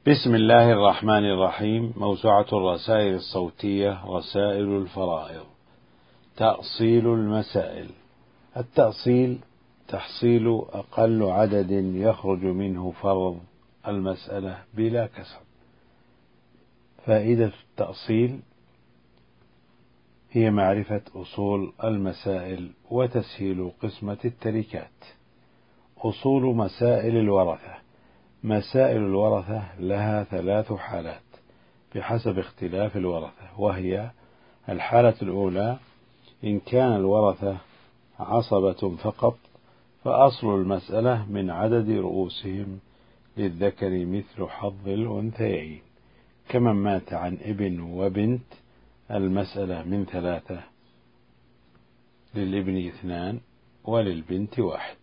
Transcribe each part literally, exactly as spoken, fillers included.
بسم الله الرحمن الرحيم. موسوعة الرسائل الصوتية رسائل الفرائض. تأصيل المسائل. التأصيل تحصيل أقل عدد يخرج منه فرض المسألة بلا كسر. فائدة التأصيل هي معرفة أصول المسائل وتسهيل قسمة التركات. أصول مسائل الورثة. مسائل الورثة لها ثلاث حالات بحسب اختلاف الورثة، وهي: الحالة الأولى إن كان الورثة عصبة فقط، فأصل المسألة من عدد رؤوسهم للذكر مثل حظ الأنثيين، كمن مات عن ابن وبنت المسألة من ثلاثة، للابن اثنان وللبنت واحد،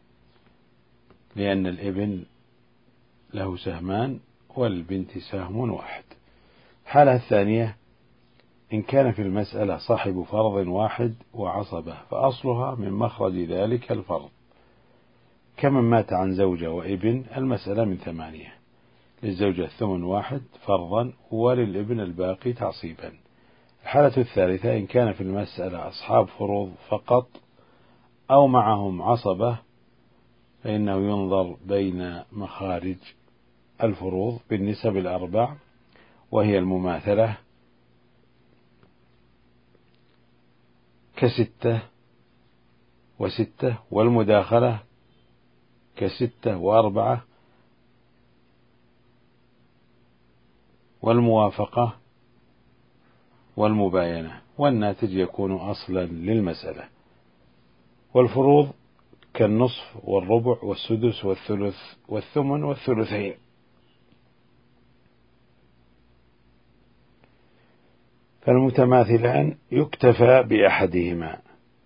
لأن الابن له سهمان والبنت سهم واحد. الحالة الثانية إن كان في المسألة صاحب فرض واحد وعصبة، فأصلها من مخرج ذلك الفرض، كمن مات عن زوجة وابن المسألة من ثمانية، للزوجة الثمن واحد فرضا وللابن الباقي تعصيبا. الحالة الثالثة إن كان في المسألة أصحاب فروض فقط أو معهم عصبة، فإنه ينظر بين مخارج الفروض بالنسب الأربع، وهي المماثلة كستة وستة، والمداخلة كستة وأربعة، والموافقة والمباينة، والناتج يكون أصلا للمسألة. والفروض كالنصف والربع والسدس والثلث والثمن والثلثين. فالمتماثلان يكتفى بأحدهما،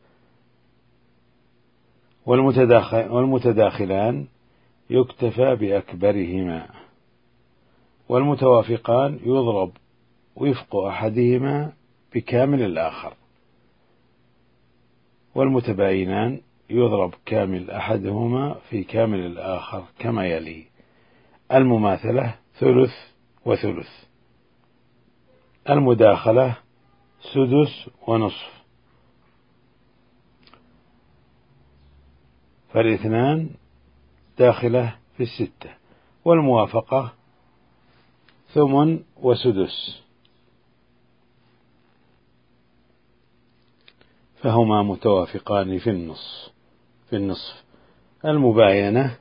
والمتداخل والمتداخلان يكتفى بأكبرهما، والمتوافقان يضرب وفق أحدهما بكامل الآخر، والمتباينان يضرب كامل أحدهما في كامل الآخر كما يلي: المماثلة ثلث وثلث، المداخلة سدس ونصف، فالاثنان داخلة في الستة، والموافقة ثمن وسدس، فهما متوافقان في النص في النصف. المباينة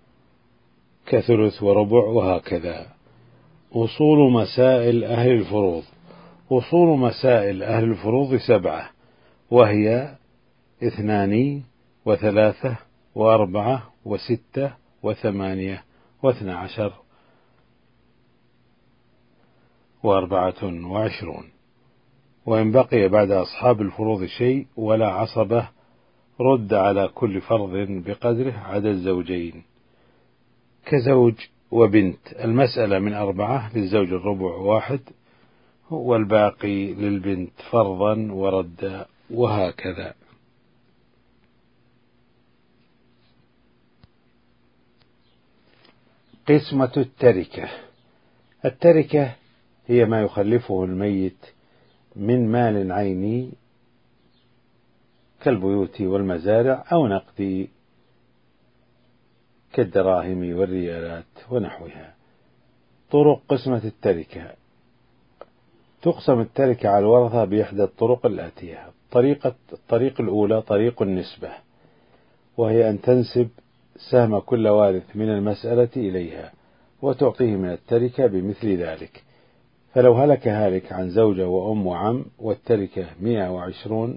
كثلث وربع، وهكذا. أصول مسائل أهل الفروض. أصول مسائل أهل الفروض سبعة، وهي اثنان وثلاثة وأربعة وستة وثمانية واثنى عشر وأربعة وعشرون. وإن بقي بعد أصحاب الفروض شيء ولا عصبة، رد على كل فرض بقدره عدا الزوجين، كزوج وبنت المسألة من أربعة، للزوج الربع واحد، والباقي للبنت فرضا وردا، وهكذا. قسمة التركة. التركة هي ما يخلفه الميت من مال عيني كالبيوت والمزارع، أو نقدي كالدراهم والريالات ونحوها. طرق قسمة التركة. تقسم التركة على الورثة بإحدى الطرق الآتية. طريقة الطريق الأولى طريق النسبة، وهي أن تنسب سهم كل وارث من المسألة إليها، وتعطيه من التركة بمثل ذلك. فلو هلك هالك عن زوجة وأم وعم، والتركة مئة وعشرون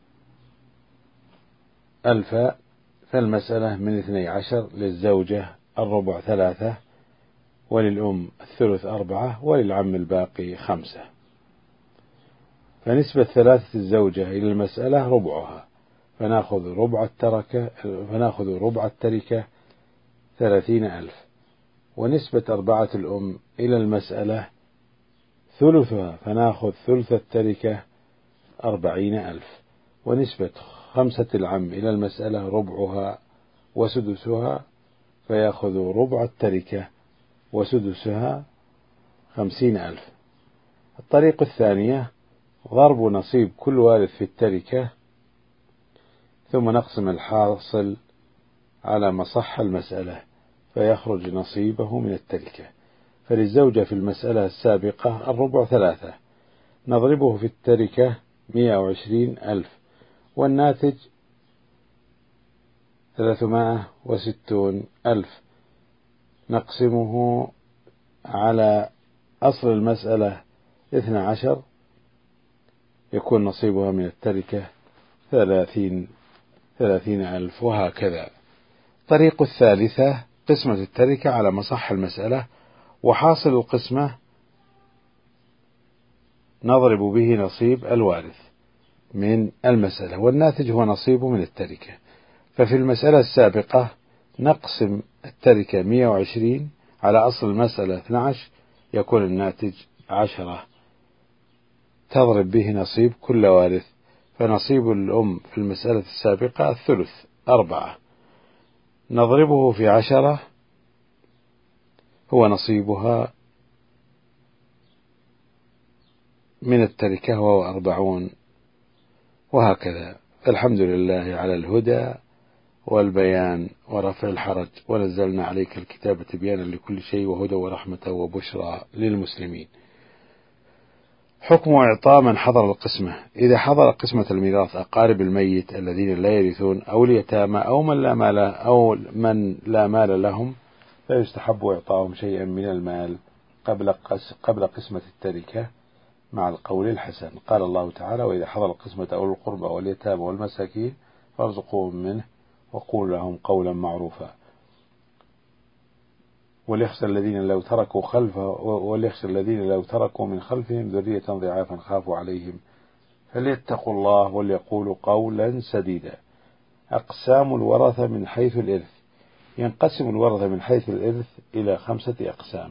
ألفا، فالمسألة من اثني عشر، للزوجة الربع ثلاثة، وللأم الثلث أربعة، وللعم الباقي خمسة. فنسبة ثلاثة الزوجة إلى المسألة ربعها، فنأخذ ربع التركة فنأخذ ربع التركة ثلاثين ألف. ونسبة أربعة الأم إلى المسألة ثلثها، فنأخذ ثلث التركة أربعين ألف. ونسبة خمسة العم إلى المسألة ربعها وسدسها، فيأخذ ربع التركة وسدسها خمسين ألف. الطريقة الثانية ضرب نصيب كل وارث في التركة ثم نقسم الحاصل على مصح المسألة فيخرج نصيبه من التركة. فللزوجة في المسألة السابقة الربع ثلاثة، نضربه في التركة مئة وعشرين ألف، والناتج ثلاثمائة وستون ألف، نقسمه على أصل المسألة اثنى عشر، يكون نصيبها من التركة ثلاثين ثلاثين ألف، وهكذا. الطريقة الثالثة قسمة التركة على مصح المسألة، وحاصل القسمة نضرب به نصيب الوارث من المسألة، والناتج هو نصيبه من التركة. ففي المسألة السابقة نقسم التركة مئة وعشرين على أصل المسألة اثنى عشر، يكون الناتج عشرة، تضرب به نصيب كل وارث. فنصيب الأم في المسألة السابقة الثلث أربعة، نضربه في عشرة هو نصيبها من التركة وهو أربعون، وهكذا. الحمد لله على الهدى والبيان ورفع الحرج، ونزلنا عليك الكتاب تبيانا لكل شيء وهدى ورحمة وبشرى للمسلمين. حكم إعطاء من حضر القسمة. إذا حضر قسمة الميراث أقارب الميت الذين لا يرثون أو اليتامى أو من لا مال أو من لا مال لهم، فيستحب إعطاهم شيئا من المال قبل قبل قسمة التركة مع القول الحسن. قال الله تعالى: وإذا حضر القسمة أولو القربى واليتامى والمساكين فارزقوهم منه وقولوا لهم قولا معروفا. وليخشى الذين لو تركوا خلفه وليخشى الذين لو تركوا من خلفهم ذرية ضعافا خافوا عليهم فليتقوا الله وليقولوا قولا سديدا. أقسام الورثة من حيث الإرث. ينقسم الورثة من حيث الإرث إلى خمسة أقسام.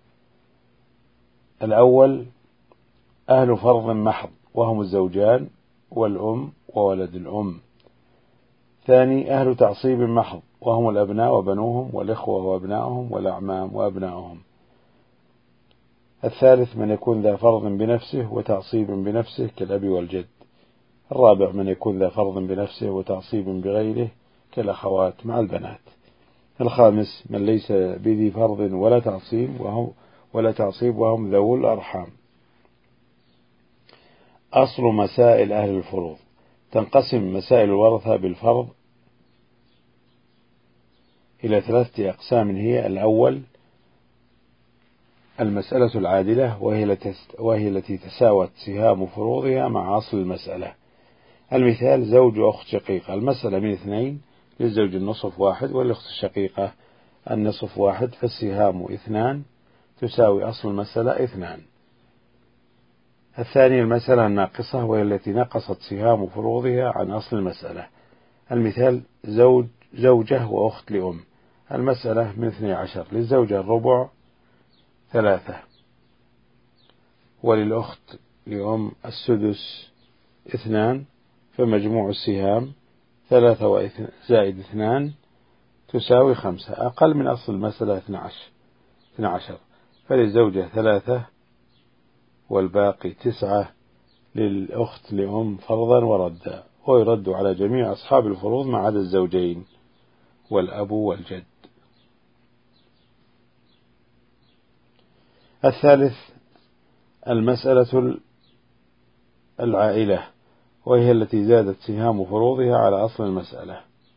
الأول أهل فرض محض، وهم الزوجان والأم وولد الأم. ثاني أهل تعصيب محض، وهم الأبناء وبنوهم والإخوة وأبنائهم والأعمام وأبنائهم. الثالث من يكون ذا فرض بنفسه وتعصيب بنفسه كالأب والجد. الرابع من يكون ذا فرض بنفسه وتعصيب بغيره كالأخوات مع البنات. الخامس من ليس بذي فرض ولا تعصيب وهم ولا تعصيب وهم ذوو الأرحام. أصل مسائل أهل الفروض. تنقسم مسائل الورثة بالفرض إلى ثلاثة أقسام هي: الأول المسألة العادلة، وهي التي تساوت سهام فروضها مع أصل المسألة. المثال: زوج وأخت شقيقة، المسألة من اثنين، للزوج النصف واحد والأخت الشقيقة النصف واحد، فالسهام اثنان تساوي أصل المسألة اثنان. الثاني المسألة الناقصة، وهي التي نقصت سهام فروضها عن أصل المسألة. المثال: زوج زوجة وأخت لأم، المسألة من اثني عشر، للزوجة الربع ثلاثة، وللأخت لأم السدس اثنان، فمجموع السهام ثلاثة زائد اثنان تساوي خمسة، أقل من أصل المسألة اثنى عشر، فللزوجة ثلاثة والباقي تسعة، للأخت لأم فرضا وردا، ويرد على جميع أصحاب الفروض ما عدا الزوجين والأب والجد. الثالث المسألة العائلة، وهي التي زادت سهام فروضها على أصل المسألة.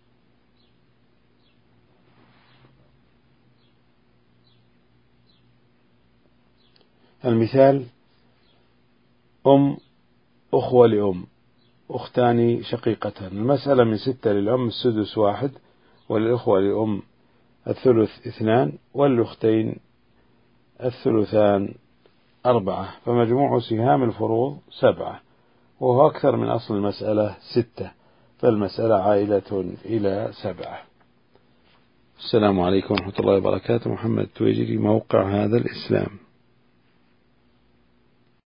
المثال: أم أخوة لأم، أختان شقيقتان، المسألة من ستة، للأم السدس واحد، وللأخوة لأم الثلث اثنان، والأختين الثلثان أربعة، فمجموع سهام الفروض سبعة، وهو أكثر من أصل المسألة ستة، فالمسألة عائلة إلى سبعة. السلام عليكم ورحمة الله وبركاته. محمد التويجري، موقع هذا الإسلام.